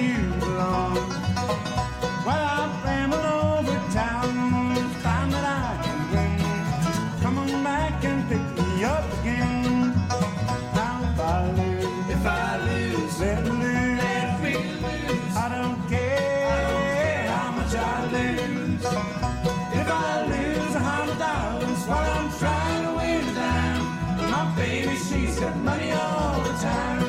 you belong. Well, I'll ramble over town, find that I can win. Come on back and pick me up again. Now if I lose, let me lose. I don't care how much I lose. If I lose $100 while I'm trying to win a dime, my baby, she's got money all the time.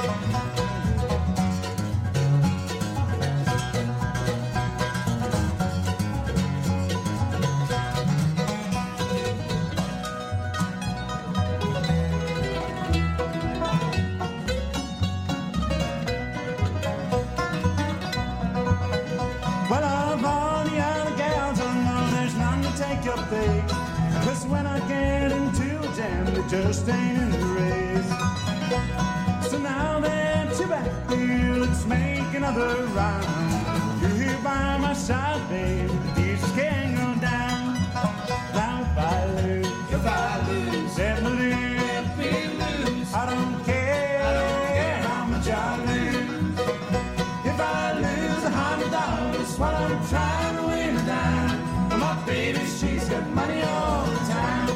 Well, of all the other gals I know, there's none to take your place. 'Cause when I get into a jam, they just ain't in the race. So now that you're back here, let's make another round. You're here by my side, babe, you just can't go down. Now if I lose, let me lose. I don't care how much I lose. If I lose $100 while I'm trying to win a dime, my baby, she's got money all the time.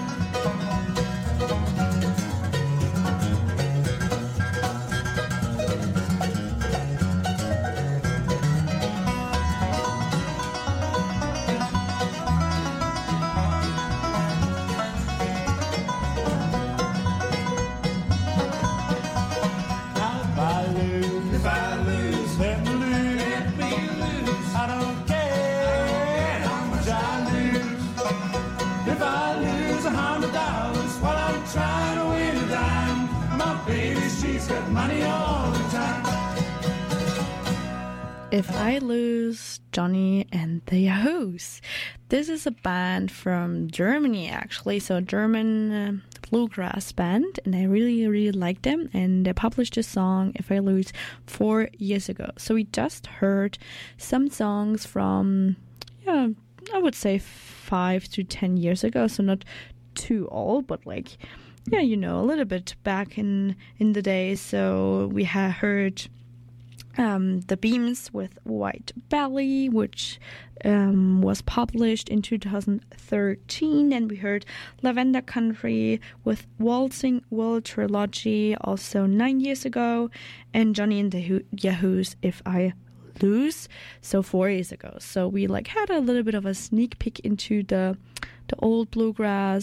Now if I lose, let me lose. I don't care how much I lose. If I lose $100 while I'm trying to win a dime, my baby, she's got money all the time. If I Lose, Johnny and the Yahoos. This is a band from Germany, actually, so a German bluegrass band, and I really like them, and they published a song, If I Lose, 4 years ago. So we just heard some songs from, I would say 5 to 10 years ago, so not too old, but like, a little bit back in the day. So we heard The Beams with White Belly, which was published in 2013, and we heard Lavender Country with Waltzing Will Trilogy, also 9 years ago, and Johnny and the Yahoos, If I Lose, so 4 years ago. So we had a little bit of a sneak peek into the old bluegrass,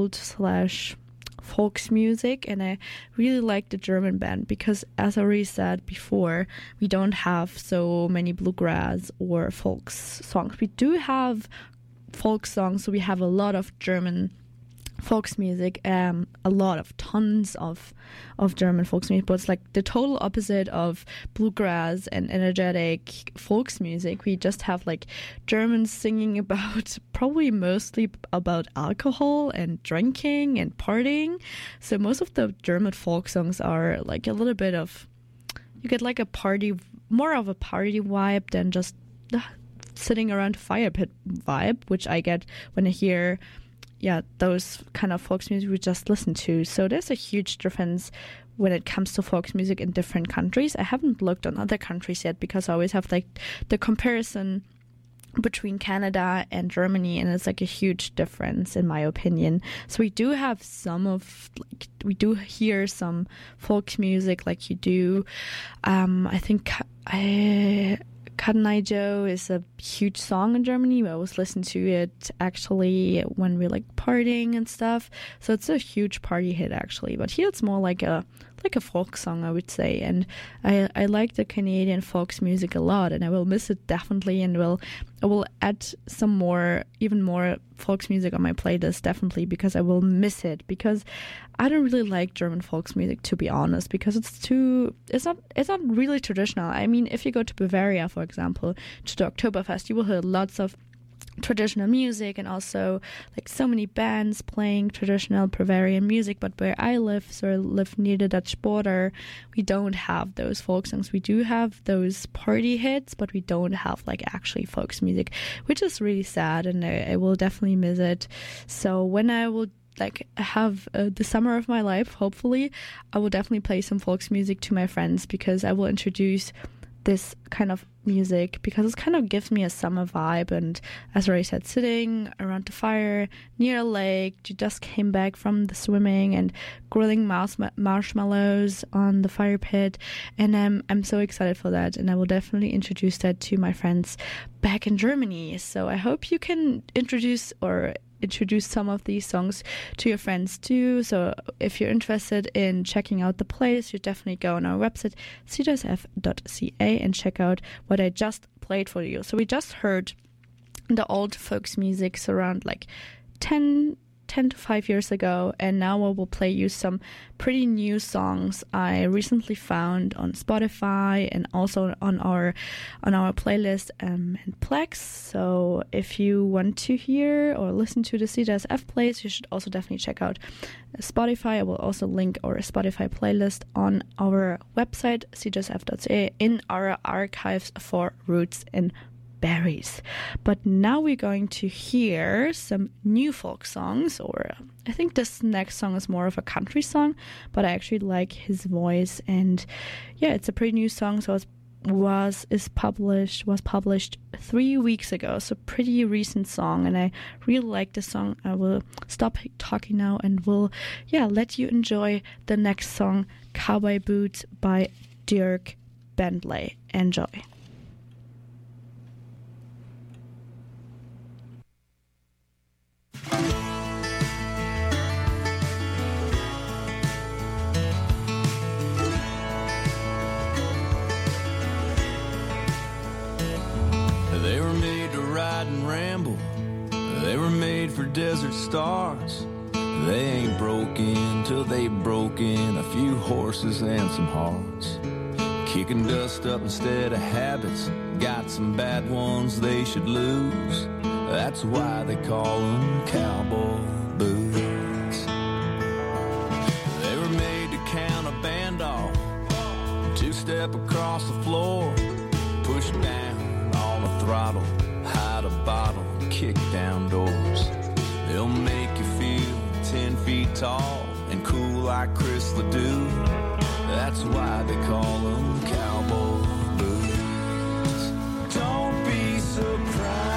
old/folks music, and I really like the German band because, as I already said before, we don't have so many bluegrass or folks songs. We do have folk songs, so we have a lot of German folks music, tons of German folks music, but it's like the total opposite of bluegrass and energetic folks music. We just have like Germans singing about, probably mostly about alcohol and drinking and partying. So most of the German folk songs are like a little bit of, you get like a party, more of a party vibe than just sitting around a fire pit vibe, which I get when I hear those kind of folks music we just listened to. So there's a huge difference when it comes to folks music in different countries. I haven't looked on other countries yet because I always have like the comparison between Canada and Germany, and it's like a huge difference in my opinion. So we do have we do hear some folks music like you do. I think Cotton Eye Joe is a huge song in Germany. We always listen to it actually when we're like partying and stuff. So it's a huge party hit actually. But here it's more like a folk song, I would say. And I like the Canadian folks music a lot, and I will miss it definitely, and I will add some even more folks music on my playlist definitely, because I will miss it, because I don't really like German folks music, to be honest, because it's not really traditional. I mean, if you go to Bavaria, for example, to the Oktoberfest, you will hear lots of traditional music, and also like so many bands playing traditional Bavarian music. But where I live, so I live near the Dutch border, we don't have those folk songs. We do have those party hits, but we don't have like actually folks music, which is really sad, and I will definitely miss it. So when I will like have the summer of my life, hopefully I will definitely play some folks music to my friends, because I will introduce this kind of music because it kind of gives me a summer vibe. And as I already said, sitting around the fire near a lake, you just came back from the swimming and grilling marshmallows on the fire pit, and I'm so excited for that, and I will definitely introduce that to my friends back in Germany. So I hope you can introduce some of these songs to your friends too. So if you're interested in checking out the playlist, you definitely go on our website cjsf.ca and check out what I just played for you. So we just heard the old folks music around like 10 to 5 years ago, and now I will play you some pretty new songs I recently found on Spotify and also on our playlist and Plex. So if you want to hear or listen to the CJSF plays, you should also definitely check out Spotify. I will also link our Spotify playlist on our website cjsf.ca in our archives for Roots and Berries. But now we're going to hear some new folk songs, or I think this next song is more of a country song, but I actually like his voice, and yeah, it's a pretty new song. So it was published 3 weeks ago, so pretty recent song, and I really like the song. I will stop talking now and will let you enjoy the next song, Cowboy Boots by Dirk Bentley. Enjoy. They were made to ride and ramble. They were made for desert stars. They ain't broken till they broken a few horses and some hearts. Kicking dust up instead of habits. Got some bad ones they should lose. That's why they call them cowboy boots. They were made to count a band off, two-step across the floor, push down on the throttle, hide a bottle, kick down doors. They'll make you feel 10 feet tall and cool like Chris Ledoux. That's why they call them cowboy boots. Don't be surprised.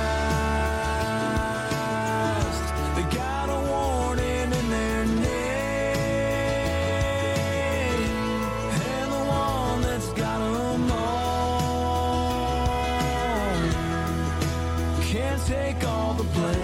Take all the blame.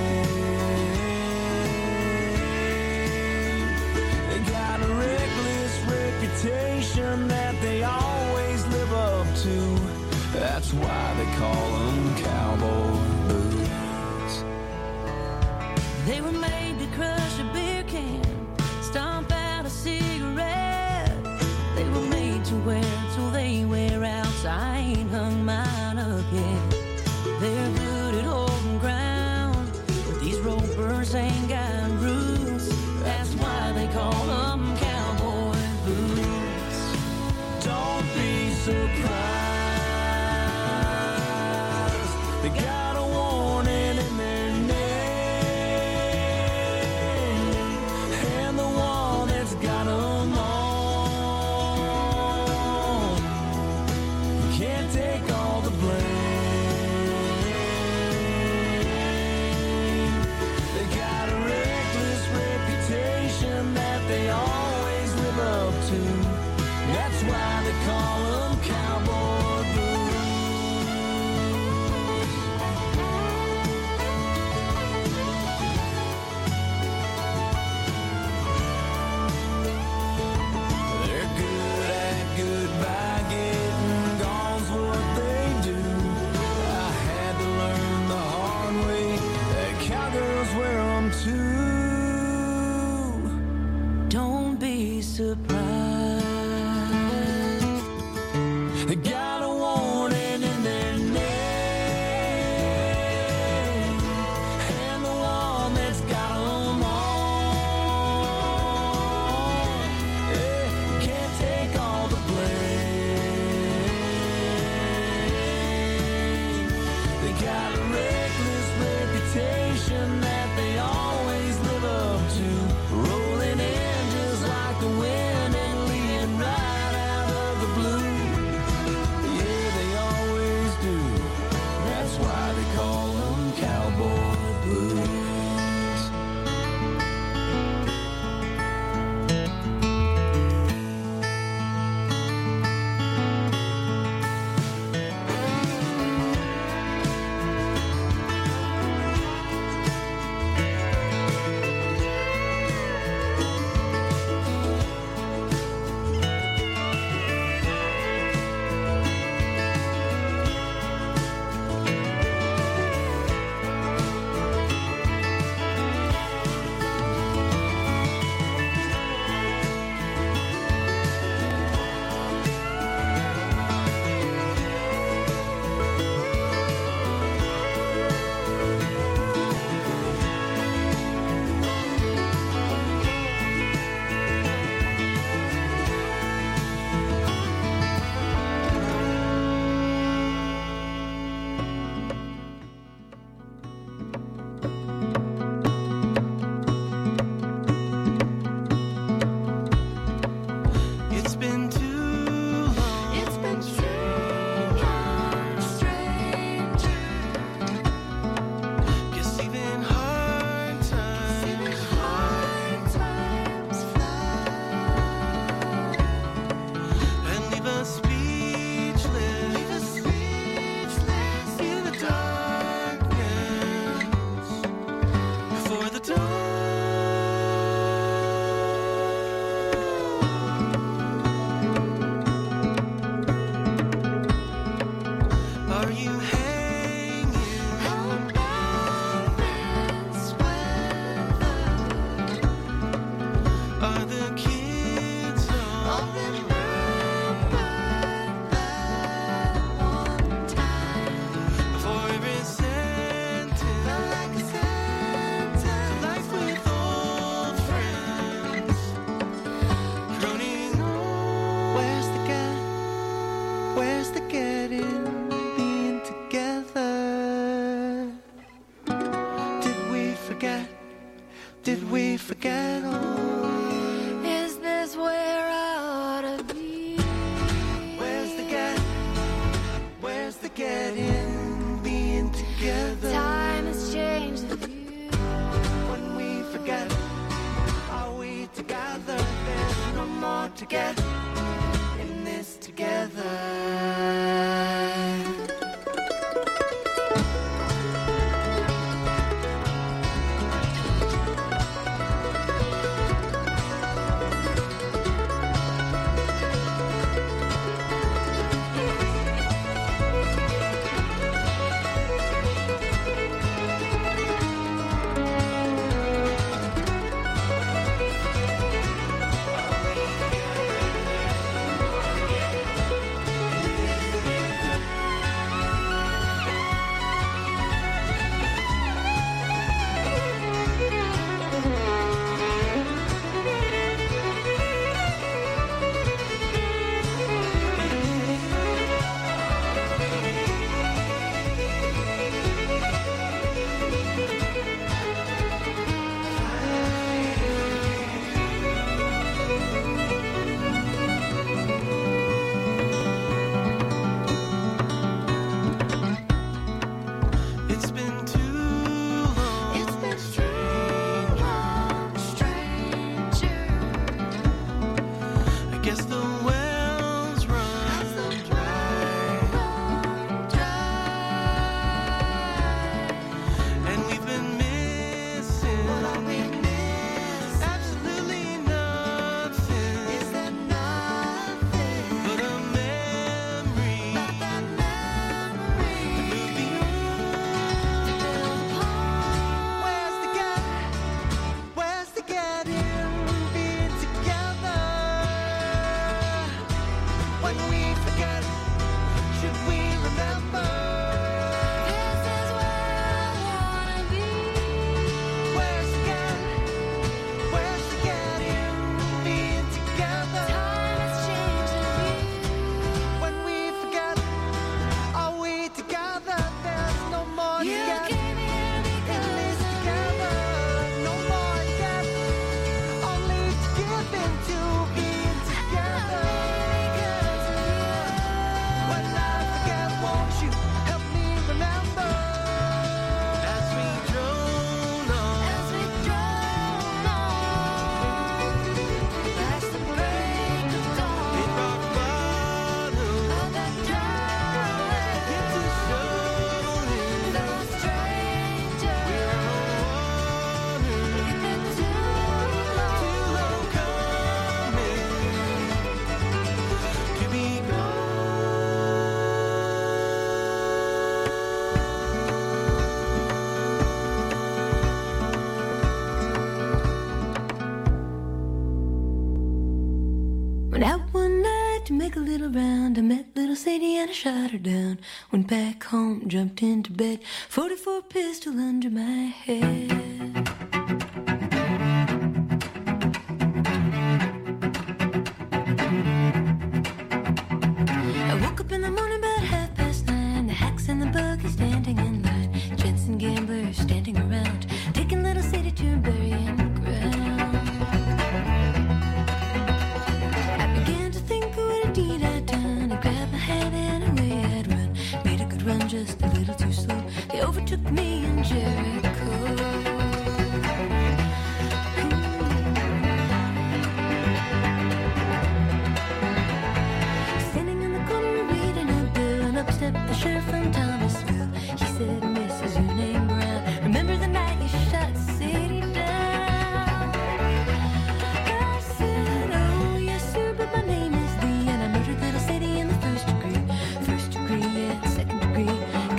They got a reckless reputation that they always live up to. That's why they call them cowboy boots. They were made to crush a beer can, stomp out a cigarette. They were made to wear till they wear out. So I ain't hung mine up yet. They're good at holding ground, but these ropers ain't got roots. That's why they call them cowboy boots. Don't be surprised. They got a warning in their name, and the one that's got them all can't take all the blame. That they always live up to. That's why they call them cowboy boots. They're good at goodbye, getting gone's what they do. I had to learn the hard way that cowgirls wear them too. Don't be surprised. They got a warning in their name, and the one that's got them all, can't take all the blame. They got a reckless reputation that they always live up to. Rolling in like the wind and leading right out of the blue. Yeah. Make a little round, I met little Sadie and I shot her down. Went back home, jumped into bed, 44 pistol under my head. I woke up in the morning about 9:30. The hacks and the buggy standing in line. Jensen gamblers standing around, taking little Sadie to burying the ground. I began to think of what a deed I'd done. I grabbed my hat and away I'd run. Made a good run, just a little too slow. They overtook me in Jericho. Stepped the sheriff from Thomasville. He said, Mrs. Your name Brown. Remember the night you shot Sadie down? I said, oh yes sir, but my name is Lee, and I murdered little Sadie in the first degree. First degree, yeah, second degree.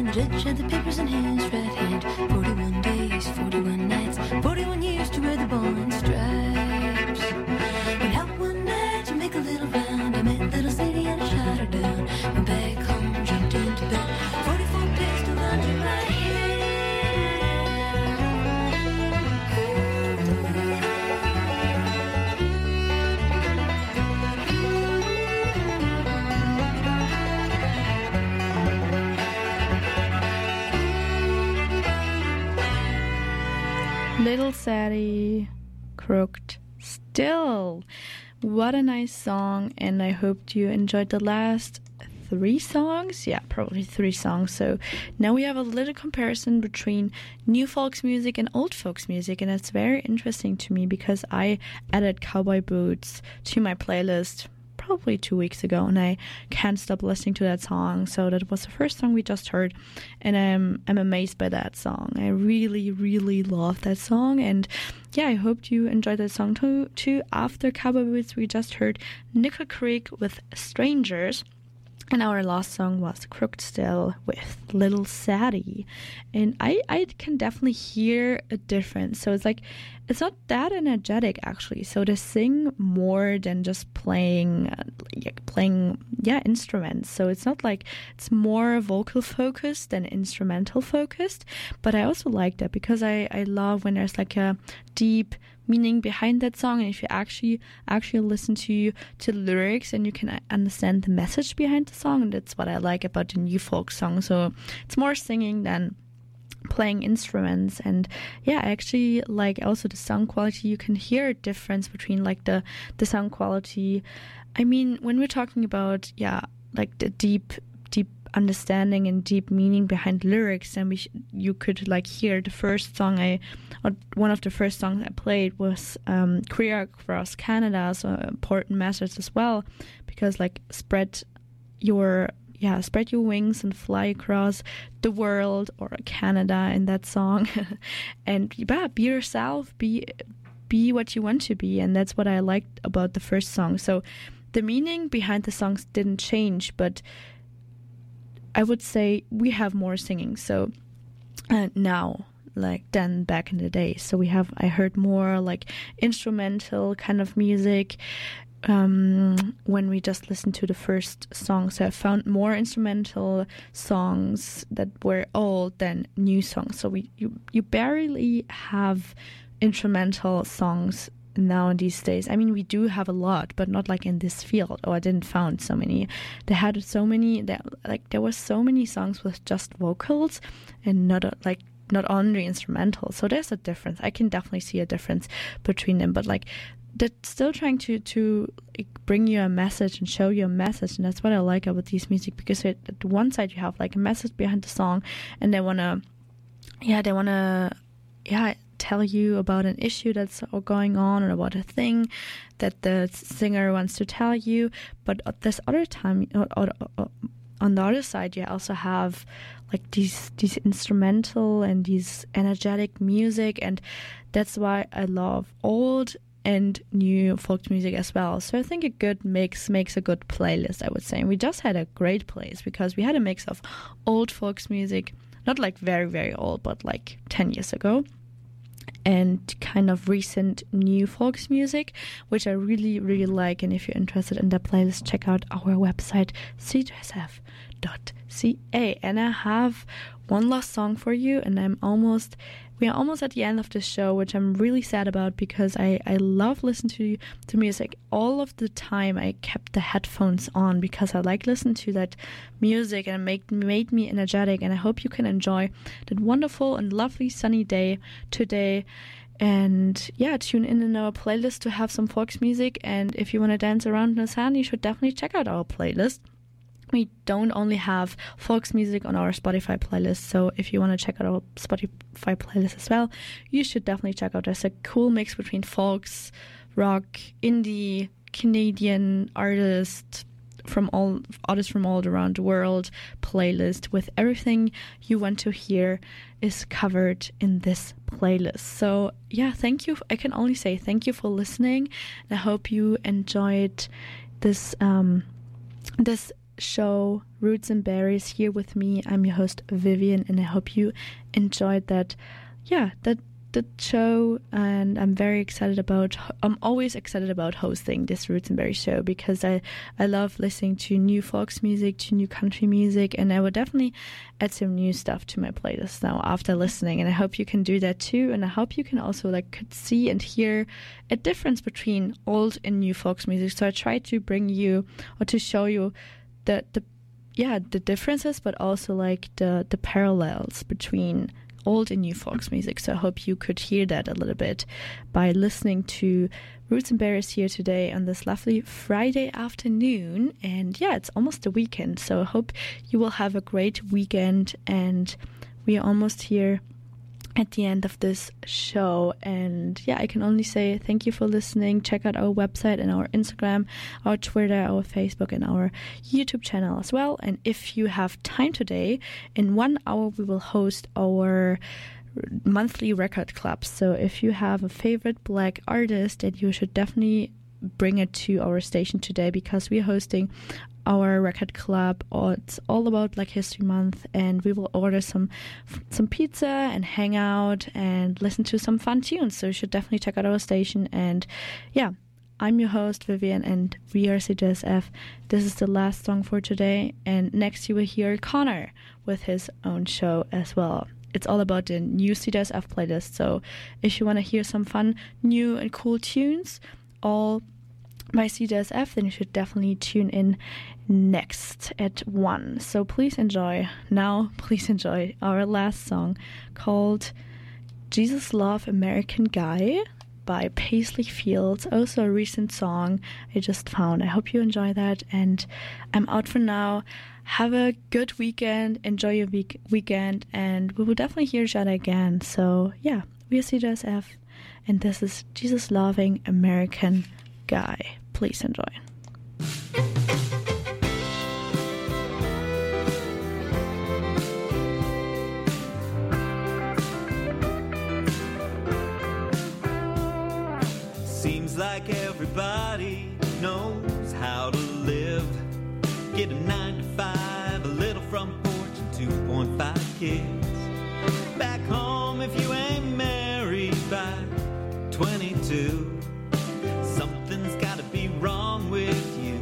The judge had the papers in his right hand. 41 days, 41 nights, 41 years to wear the ball and stripes. Went out one night to make a little round. I met little Sadie and I shot her down. Went back home, jumped into bed. 44 pistols under my head. Little Sadie, Crooked Still. What a nice song, and I hope you enjoyed the last 3 songs. Yeah, probably 3 songs. So now we have a little comparison between new folks music and old folks music, and it's very interesting to me because I added Cowboy Boots to my playlist probably 2 weeks ago, and I can't stop listening to that song. So that was the first song we just heard, and I'm amazed by that song. I really, really love that song, and yeah, I hope you enjoyed that song too. After Cowboy Boots, we just heard Nickel Creek with Strangers. And our last song was Crooked Still with Little Sadie. And I can definitely hear a difference. So it's not that energetic, actually. So they sing more than just playing instruments. So it's not like it's more vocal focused than instrumental focused. But I also like that because I love when there's like a deep meaning behind that song, and if you actually listen to lyrics, and you can understand the message behind the song. And that's what I like about the new folk song. So it's more singing than playing instruments. And yeah, I actually like also the sound quality. You can hear a difference between like the sound quality. I mean, when we're talking about like the deep understanding and deep meaning behind lyrics, and you could like hear the first song one of the first songs I played was Queer Across Canada, so important message as well, because like spread your wings and fly across the world, or Canada in that song. And be yourself, be what you want to be. And that's what I liked about the first song. So the meaning behind the songs didn't change, but I would say we have more singing so now like than back in the day. So I heard more like instrumental kind of music when we just listened to the first song. So I found more instrumental songs that were old than new songs. So you barely have instrumental songs now in these days. I mean, we do have a lot, but not like in this field. I didn't found so many. There were so many songs with just vocals and not only instrumental. So there's a difference. I can definitely see a difference between them, but like they're still trying to bring you a message and show you a message. And that's what I like about these music, because at one side you have like a message behind the song, and they wanna tell you about an issue that's going on, or about a thing that the singer wants to tell you. But at this other time, on the other side, you also have like these instrumental and these energetic music, and that's why I love old and new folk music as well. So I think a good mix makes a good playlist, I would say. And we just had a great playlist because we had a mix of old folks music, not like very, very old, but like 10 years ago, and kind of recent new folks music, which I really, really like. And if you're interested in that playlist, check out our website, c2sf.ca. And I have one last song for you, and we are almost at the end of the show, which I'm really sad about, because I love listening to music all of the time. I kept the headphones on because I like listening to that music, and it made me energetic. And I hope you can enjoy that wonderful and lovely sunny day today. And yeah, tune in our playlist to have some folks music. And if you want to dance around in the sun, you should definitely check out our playlist. We don't only have folks music on our Spotify playlist, so if you want to check out our Spotify playlist as well, you should definitely check out. There's a cool mix between folks, rock, indie, Canadian artists from all around the world playlist with everything you want to hear is covered in this playlist. So yeah, thank you. I can only say thank you for listening, and I hope you enjoyed this show Roots and Berries here with me. I'm your host Vivian, and I hope you enjoyed that show. And I'm always excited about hosting this Roots and Berries show, because I love listening to new folks music, to new country music, and I will definitely add some new stuff to my playlist now after listening, and I hope you can do that too. And I hope you can also could see and hear a difference between old and new folks music. So I try to bring you, or to show you the differences, but also the parallels between old and new folks music. So I hope you could hear that a little bit by listening to Roots and Berries here today on this lovely Friday afternoon. And it's almost the weekend, so I hope you will have a great weekend. And we are almost here at the end of this show, and I can only say thank you for listening. Check out our website and our Instagram, our Twitter, our Facebook, and our YouTube channel as well. And if you have time today, in 1 hour we will host our monthly record club. So if you have a favorite black artist, then you should definitely bring it to our station today, because we're hosting our record club. It's all about Black History Month, and we will order some pizza and hang out and listen to some fun tunes. So you should definitely check out our station. And I'm your host Vivian, and we are CJSF. This is the last song for today, and next you will hear Connor with his own show as well. It's all about the new CJSF playlist. So if you want to hear some fun, new and cool tunes, all by CJSF, then you should definitely tune in next at 1. So please enjoy our last song, called Jesus Love American Guy by Paisley Fields. Also a recent song I just found. I hope you enjoy that, and I'm out for now. Have a good weekend, enjoy your weekend, and we will definitely hear each other again. So we are CJSF, and this is Jesus Loving American Guy. Please enjoy. Seems like everybody knows how to live. Get a 9 to 5, a little front porch, and 2.5 kids. Back home if you ain't married by 22. Something's gotta be wrong with you.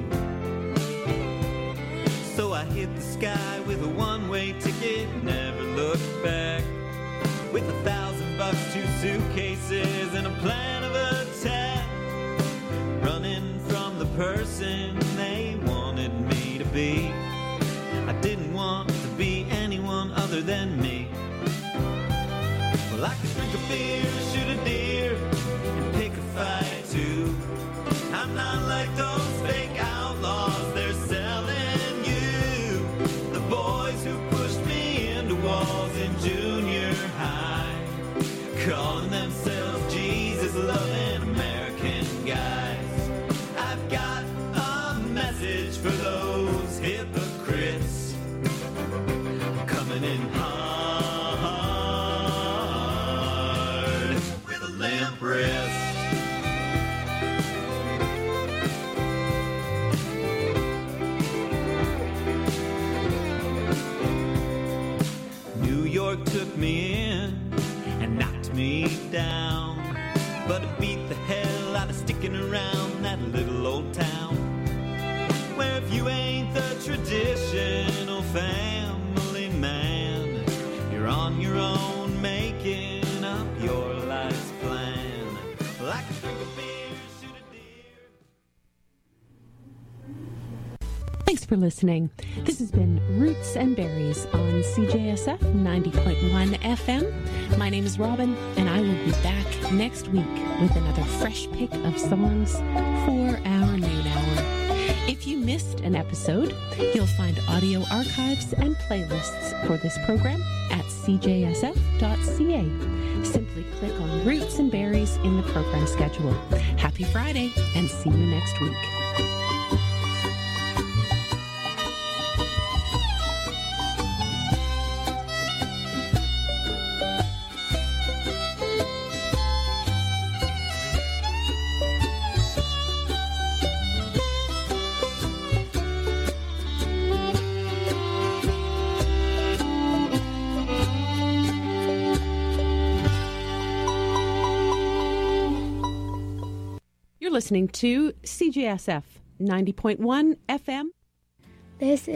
So I hit the sky with a one-way ticket, never looked back. With $1,000, 2 suitcases, and a plan of attack. Running from the person they wanted me to be. I didn't want to be anyone other than me. Well, I could drink a beer, shoot a deer, and pick a fight too. I'm not like those fake outlaws they're selling you. The boys who pushed me into walls in junior high, calling themselves Jesus-loving American guys. I've got a message for those hypocrites, coming in hard with a limp wrist. Took me in and knocked me down, but it beat the hell out of sticking around that little old town, where if you ain't the traditional family man, you're on your own making up your life's plan. Like a drink of beer, shoot a deer. Thanks for listening. This has been Roots and Berries on CJSF 90.1 FM. My name is Robin, and I will be back next week with another fresh pick of songs for our noon hour. If you missed an episode, you'll find audio archives and playlists for this program at cjsf.ca. Simply click on Roots and Berries in the program schedule. Happy Friday, and see you next week. listening to CJSF 90.1 FM. This